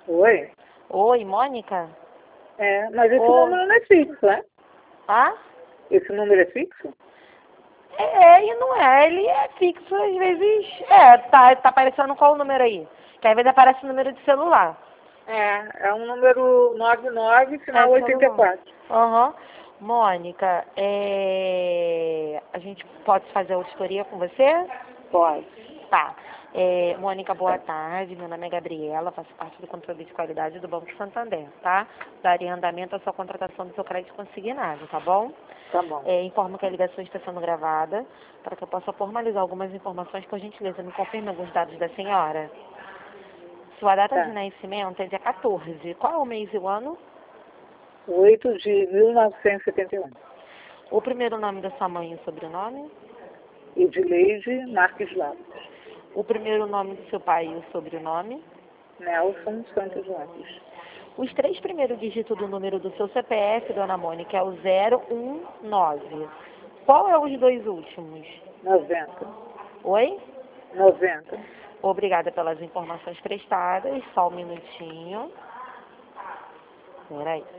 Oi? Oi, Mônica? Mas esse Oi. número não é fixo, né? Ah? Esse número é fixo? E não é. Ele é fixo, às vezes. Tá aparecendo qual o número aí? Que às vezes aparece o número de celular. É um número 99, final Celular. 84. Aham. Mônica, a gente pode fazer a auditoria com você? Pode. Tá. Mônica, boa tarde. Meu nome é Gabriela, faço parte do controle de qualidade do Banco Santander, tá? Daria andamento à sua contratação do seu crédito consignado, tá bom? Tá bom. Informo que a ligação está sendo gravada para que eu possa formalizar algumas informações. Por gentileza, me confirme alguns dados da senhora. Sua data Tá. de nascimento é dia 14. Qual é o mês e o ano? 8 de 1971. O primeiro nome da sua mãe e o sobrenome? Edileide Marques Lopes. O primeiro nome do seu pai e o sobrenome? Nelson Santos Lopes. Os 3 primeiros dígitos do número do seu CPF, dona Mônica, é o 019. Qual é os 2 últimos? 90. Oi? 90. Obrigada pelas informações prestadas. Só um minutinho. Peraí.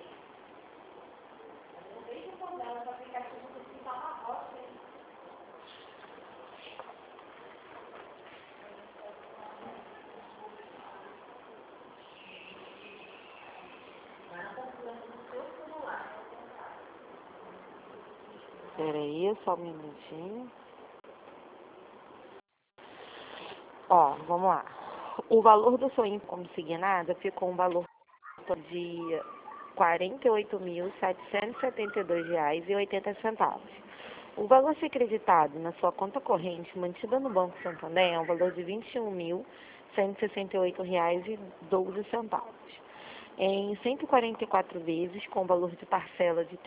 Peraí, só um minutinho. Ó, vamos lá. O valor do seu INPE consignado ficou um valor de R$ 48.772,80. O valor a ser creditado na sua conta corrente mantida no Banco Santander é um valor de R$ 21.168,12. Em 144 vezes, com valor de parcela de R$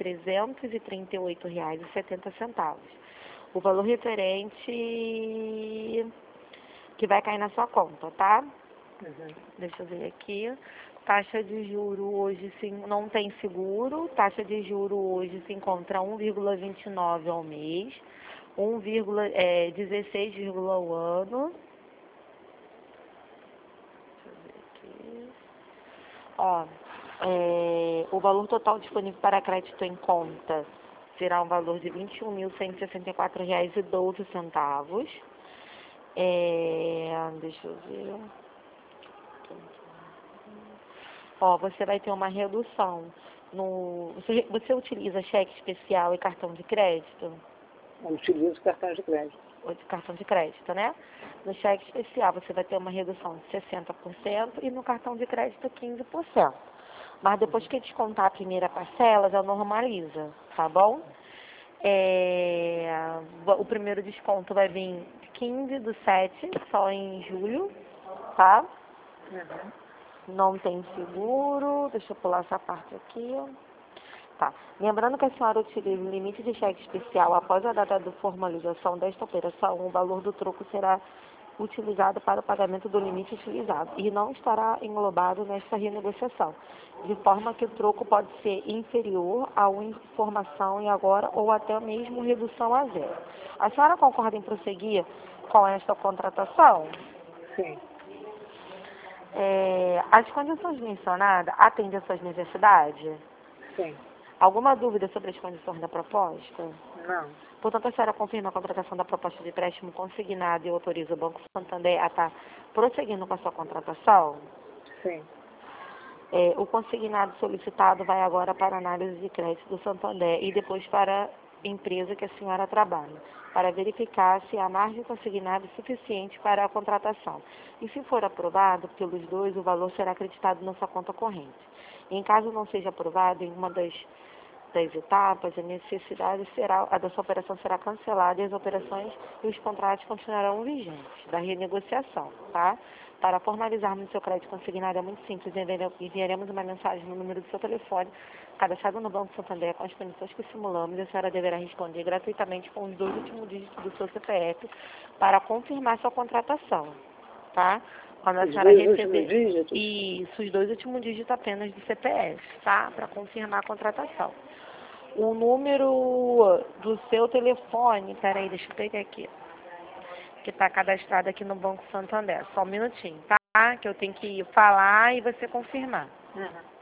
338,70. O valor referente que vai cair na sua conta, tá? Deixa eu ver aqui. Taxa de juro hoje não tem seguro. Taxa de juro hoje se encontra 1,29 ao mês, 16 ao ano. Deixa eu ver aqui. Ó, o valor total disponível para crédito em conta será um valor de R$ 21.164,12. Deixa eu ver. Ó, você vai ter uma redução no... Você utiliza cheque especial e cartão de crédito? Eu utilizo cartão de crédito. Ou de cartão de crédito, né? No cheque especial você vai ter uma redução de 60% e no cartão de crédito 15%. Mas depois que descontar a primeira parcela, já normaliza, tá bom? O primeiro desconto vai vir 15/7, só em julho, tá? Não tem seguro. Deixa eu pular essa parte aqui. Tá. Lembrando que a senhora utiliza o limite de cheque especial após a data de formalização desta operação, o valor do troco será utilizado para o pagamento do limite utilizado e não estará englobado nesta renegociação, de forma que o troco pode ser inferior a uma informação em agora ou até mesmo redução a zero. A senhora concorda em prosseguir com esta contratação? Sim. As condições mencionadas atendem às suas necessidades? Sim. Alguma dúvida sobre as condições da proposta? Não. Portanto, a senhora confirma a contratação da proposta de empréstimo consignado e autoriza o Banco Santander a estar prosseguindo com a sua contratação? Sim. O consignado solicitado vai agora para a análise de crédito do Santander e depois para a empresa que a senhora trabalha, para verificar se a margem consignada é suficiente para a contratação. E se for aprovado pelos dois, o valor será acreditado na sua conta corrente. Em caso não seja aprovado em uma das etapas, a dessa operação será cancelada e as operações e os contratos continuarão vigentes da renegociação, tá? Para formalizarmos o seu crédito consignado é muito simples, enviaremos uma mensagem no número do seu telefone, cadastrado no Banco Santander com as condições que simulamos, e a senhora deverá responder gratuitamente com os 2 últimos dígitos do seu CPF para confirmar sua contratação, tá? Quando a senhora receber isso, os 2 últimos dígitos apenas do CPF, tá? Para confirmar a contratação. O número do seu telefone, peraí, deixa eu pegar aqui, que está cadastrado aqui no Banco Santander. Só um minutinho, tá? tá? Que eu tenho que falar e você confirmar. Uhum.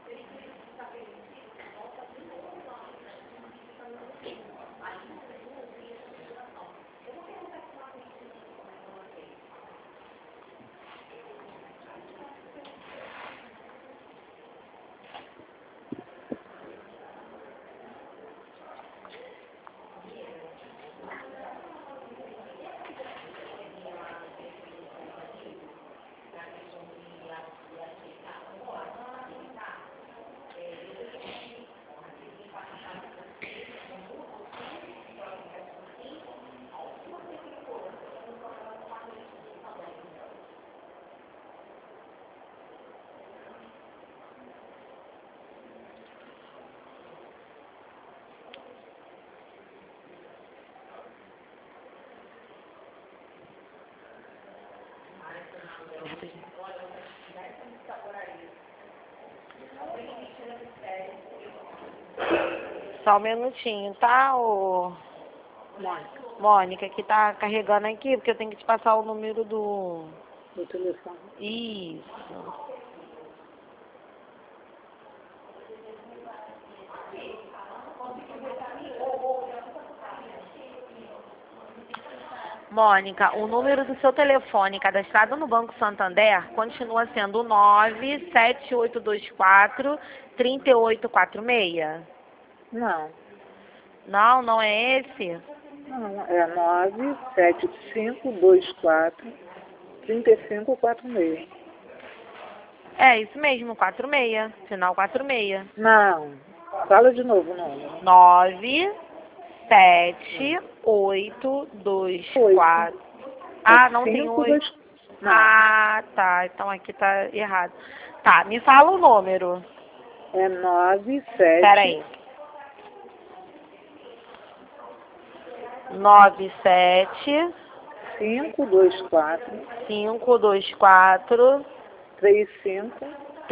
Só um minutinho, tá, ô Mônica, Mônica, que tá carregando aqui, porque eu tenho que te passar o número do... o telefone. Isso. Mônica, o número do seu telefone cadastrado no Banco Santander continua sendo 97824-3846? Não, Não, não é esse? não, é 97524-3546. É isso mesmo, 46, final 46. Não, fala de novo o número. 97824. Ah, não tem 8. 8. Não, Ah, tá. Então aqui tá errado. Tá, me fala o número. é 97. Peraí. 97 524 524 35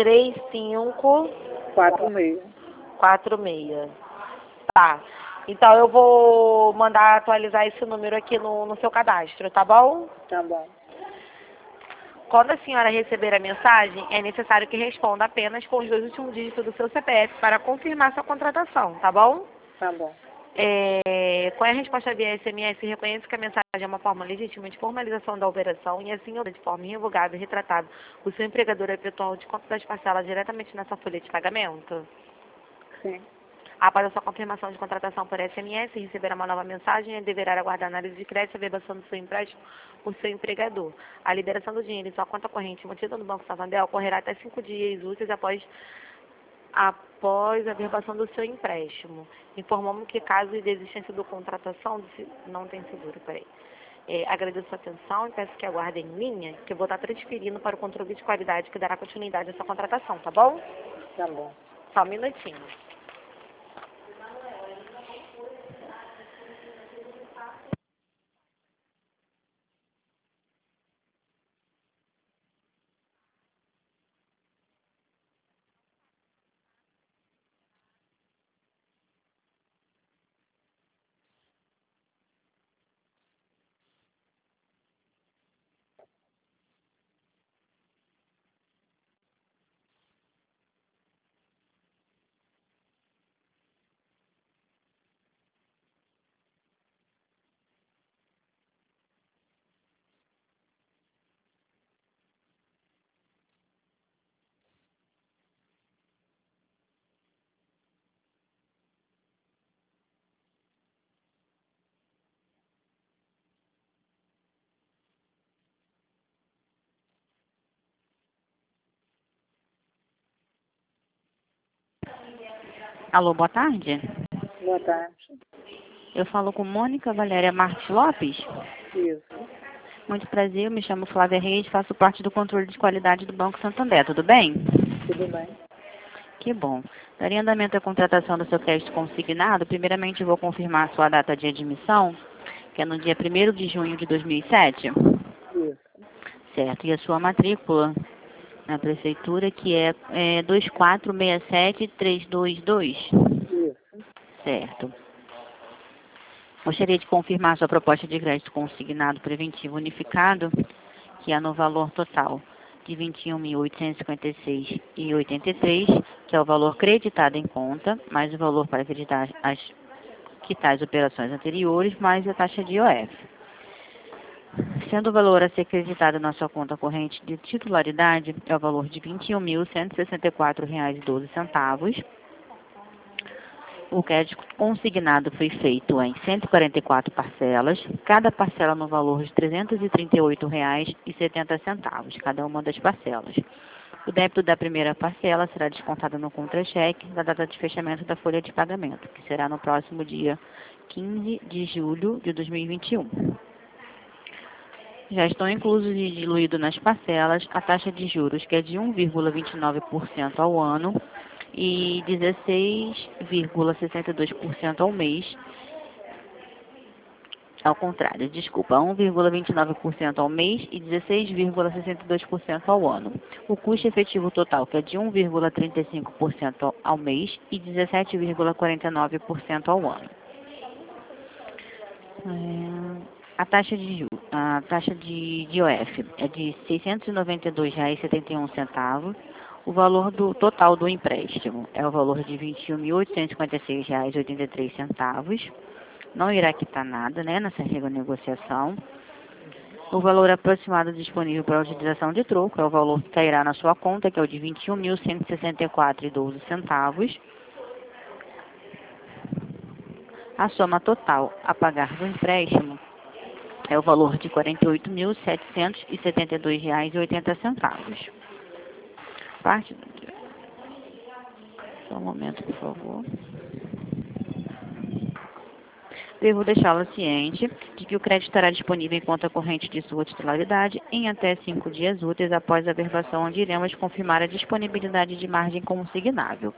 3546. 46. Tá. Então eu vou mandar atualizar esse número aqui no seu cadastro, tá bom? Tá bom. Quando a senhora receber a mensagem, é necessário que responda apenas com os 2 últimos dígitos do seu CPF para confirmar sua contratação, tá bom? Tá bom. Com a resposta via SMS, reconhece que a mensagem é uma forma legítima de formalização da operação e assim, de forma irrevogável e retratada, o seu empregador efetuar o desconto das parcelas diretamente nessa folha de pagamento. Sim. Após a sua confirmação de contratação por SMS, receberá uma nova mensagem e deverá aguardar análise de crédito e averbação do seu empréstimo por seu empregador. A liberação do dinheiro em sua conta corrente mantida no Banco Santander ocorrerá até 5 dias úteis após a averbação do seu empréstimo. Informamos que caso de desistência da contratação, não tem seguro, peraí. Agradeço a atenção e peço que aguardem em linha, que eu vou estar transferindo para o controle de qualidade que dará continuidade à sua contratação, tá bom? Tá bom. Só um minutinho. Alô, boa tarde. Boa tarde. Eu falo com Mônica Valéria Marques Lopes. Isso. Muito prazer, eu me chamo Flávia Reis, faço parte do controle de qualidade do Banco Santander, tudo bem? Tudo bem? Que bom. Daria andamento à contratação do seu crédito consignado. Primeiramente, eu vou confirmar a sua data de admissão, que é no dia 1º de junho de 2007. Isso. Certo. E a sua matrícula na prefeitura, que é 2467322. Isso. Certo. Gostaria de confirmar sua proposta de crédito consignado preventivo unificado, que é no valor total de R$ 21.856,83, que é o valor creditado em conta, mais o valor para acreditar quitar as operações anteriores, mais a taxa de IOF. Sendo o valor a ser creditado na sua conta corrente de titularidade, é o valor de R$ 21.164,12. O crédito consignado foi feito em 144 parcelas, cada parcela no valor de R$ 338,70, cada uma das parcelas. O débito da primeira parcela será descontado no contra-cheque da data de fechamento da folha de pagamento, que será no próximo dia 15 de julho de 2021. Já estão inclusos e diluídos nas parcelas a taxa de juros, que é de 1,29% ao ano e 16,62% ao mês. Ao contrário, desculpa, 1,29% ao mês e 16,62% ao ano. O custo efetivo total, que é de 1,35% ao mês e 17,49% ao ano. A taxa de IOF é de R$ 692,71. O valor total do empréstimo é o valor de R$ 21.856,83. Não irá quitar nada, né, nessa renegociação. O valor aproximado disponível para a utilização de troco é o valor que cairá na sua conta, que é o de R$ 21.164,12. A soma total a pagar do empréstimo é o valor de R$ 48.772,80. Parte do dia. Só um momento, por favor. Devo deixá-la ciente de que o crédito estará disponível em conta corrente de sua titularidade em até 5 dias úteis após a verbação, onde iremos confirmar a disponibilidade de margem consignável.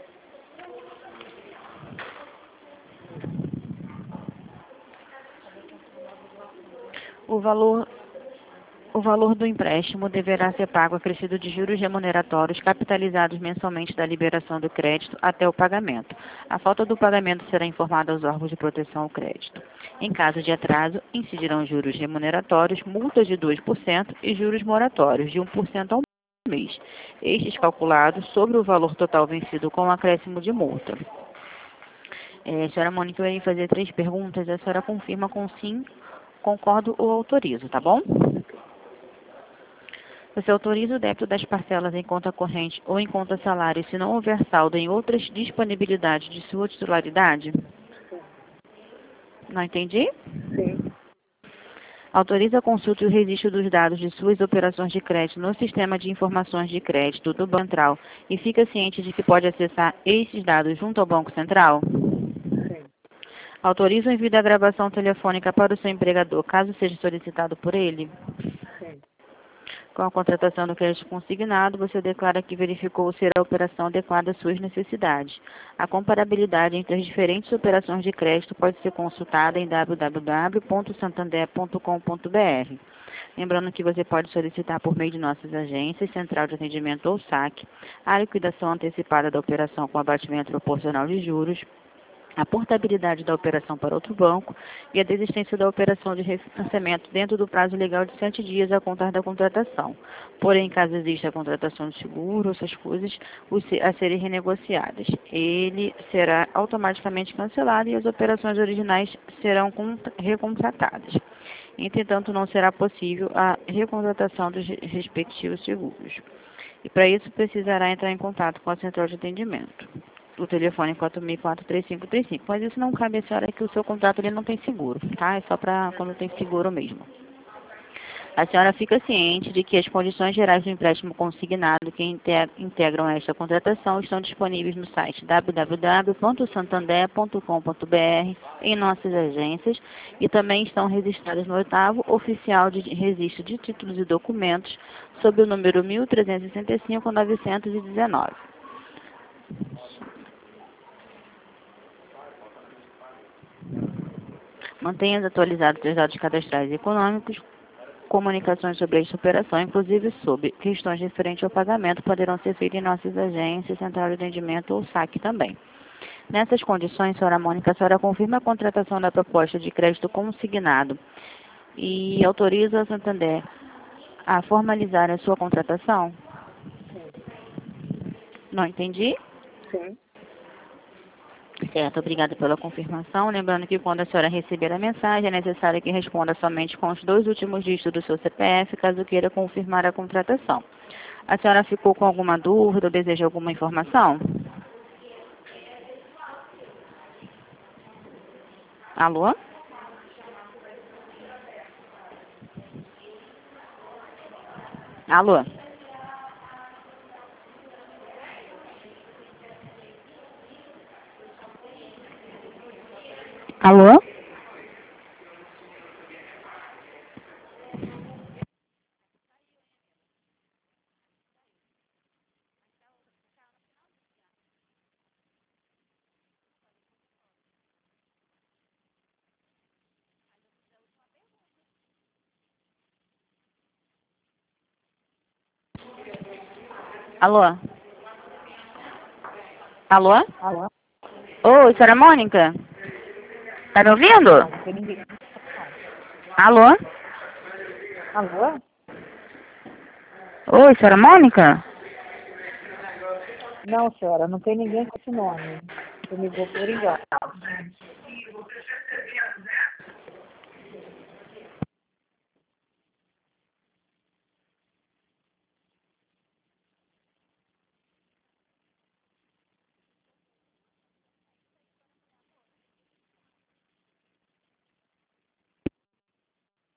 O valor do empréstimo deverá ser pago acrescido de juros remuneratórios capitalizados mensalmente da liberação do crédito até o pagamento. A falta do pagamento será informada aos órgãos de proteção ao crédito. Em caso de atraso, incidirão juros remuneratórios, multas de 2% e juros moratórios de 1% ao mês, estes calculados sobre o valor total vencido com acréscimo de multa. A senhora Mônica, eu irei fazer 3 perguntas, a senhora confirma com sim, concordo ou autorizo, tá bom? Você autoriza o débito das parcelas em conta corrente ou em conta salário se não houver saldo em outras disponibilidades de sua titularidade? Não entendi? Sim. Autoriza a consulta e o registro dos dados de suas operações de crédito no sistema de informações de crédito do Banco Central e fica ciente de que pode acessar esses dados junto ao Banco Central? Sim. Autoriza o envio da gravação telefônica para o seu empregador, caso seja solicitado por ele? Sim. Com a contratação do crédito consignado, você declara que verificou se a operação adequada às suas necessidades. A comparabilidade entre as diferentes operações de crédito pode ser consultada em www.santander.com.br. Lembrando que você pode solicitar por meio de nossas agências, Central de Atendimento ou SAC, a liquidação antecipada da operação com abatimento proporcional de juros, a portabilidade da operação para outro banco e a desistência da operação de refinanciamento dentro do prazo legal de 7 dias a contar da contratação. Porém, caso exista a contratação de seguro, essas coisas a serem renegociadas, ele será automaticamente cancelado e as operações originais serão recontratadas. Entretanto, não será possível a recontratação dos respectivos seguros. E para isso, precisará entrar em contato com a Central de Atendimento. O telefone é 4004-3535. Mas isso não cabe a senhora que o seu contrato ele não tem seguro, tá? É só para quando tem seguro mesmo. A senhora fica ciente de que as condições gerais do empréstimo consignado que integram esta contratação estão disponíveis no site www.santander.com.br em nossas agências e também estão registradas no 8º Oficial de Registro de Títulos e Documentos sob o número 1365-919. Mantenha atualizados os dados cadastrais e econômicos. Comunicações sobre esta operação, inclusive sobre questões referentes ao pagamento, poderão ser feitas em nossas agências, Central de Atendimento ou SAC também. Nessas condições, senhora Mônica, a senhora confirma a contratação da proposta de crédito consignado e autoriza a Santander a formalizar a sua contratação? Sim. Não entendi. Sim. Certo, obrigada pela confirmação. Lembrando que quando a senhora receber a mensagem, é necessário que responda somente com os 2 últimos dígitos do seu CPF, caso queira confirmar a contratação. A senhora ficou com alguma dúvida ou deseja alguma informação? Alô? Alô? Alô? Alô? Alô? Alô? Oi, senhora Mônica? Tá me ouvindo? Não tem ninguém. Alô? Alô? Oi, senhora Mônica? Não, senhora, não tem ninguém com esse nome. Você ligou por engano.